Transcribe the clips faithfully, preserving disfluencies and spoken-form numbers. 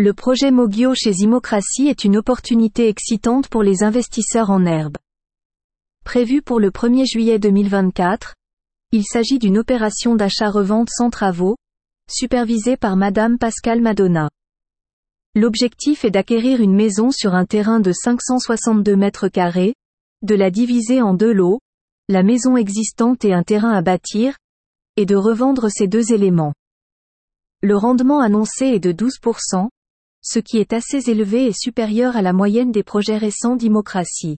Le projet Mogio chez Imocracy est une opportunité excitante pour les investisseurs en herbe. Prévu pour le premier juillet deux mille vingt-quatre, il s'agit d'une opération d'achat-revente sans travaux, supervisée par Madame Pascale Madonna. L'objectif est d'acquérir une maison sur un terrain de cinq cent soixante-deux mètres carrés, de la diviser en deux lots, la maison existante et un terrain à bâtir, et de revendre ces deux éléments. Le rendement annoncé est de douze pour cent, ce qui est assez élevé et supérieur à la moyenne des projets récents d'Imocracy.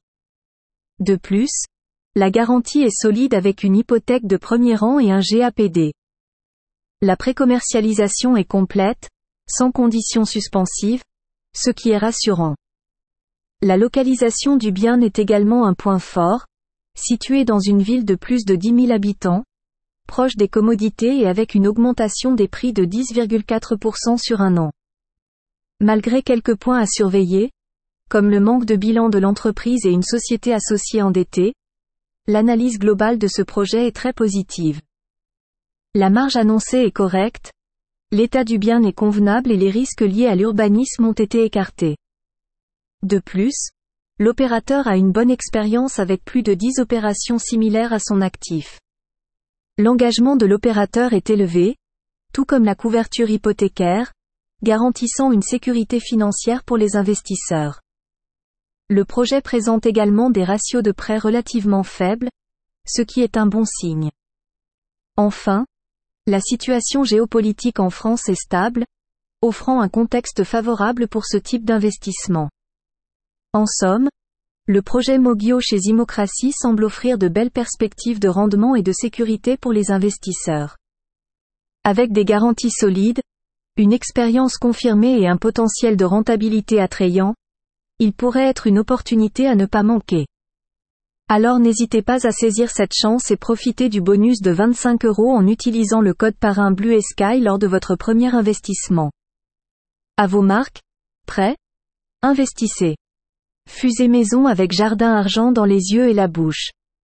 De plus, la garantie est solide avec une hypothèque de premier rang et un G A P D. La précommercialisation est complète, sans conditions suspensives, ce qui est rassurant. La localisation du bien est également un point fort, situé dans une ville de plus de dix mille habitants, proche des commodités et avec une augmentation des prix de dix virgule quatre pour cent sur un an. Malgré quelques points à surveiller, comme le manque de bilan de l'entreprise et une société associée endettée, l'analyse globale de ce projet est très positive. La marge annoncée est correcte, l'état du bien est convenable et les risques liés à l'urbanisme ont été écartés. De plus, l'opérateur a une bonne expérience avec plus de dix opérations similaires à son actif. L'engagement de l'opérateur est élevé, tout comme la couverture hypothécaire, garantissant une sécurité financière pour les investisseurs. Le projet présente également des ratios de prêt relativement faibles, ce qui est un bon signe. Enfin, la situation géopolitique en France est stable, offrant un contexte favorable pour ce type d'investissement. En somme, le projet Mogio chez Imocracy semble offrir de belles perspectives de rendement et de sécurité pour les investisseurs. Avec des garanties solides, une expérience confirmée et un potentiel de rentabilité attrayant, il pourrait être une opportunité à ne pas manquer. Alors n'hésitez pas à saisir cette chance et profiter du bonus de vingt-cinq euros en utilisant le code parrain Blue Sky lors de votre premier investissement. À vos marques, prêts? Investissez. Fusée maison avec jardin argent dans les yeux et la bouche.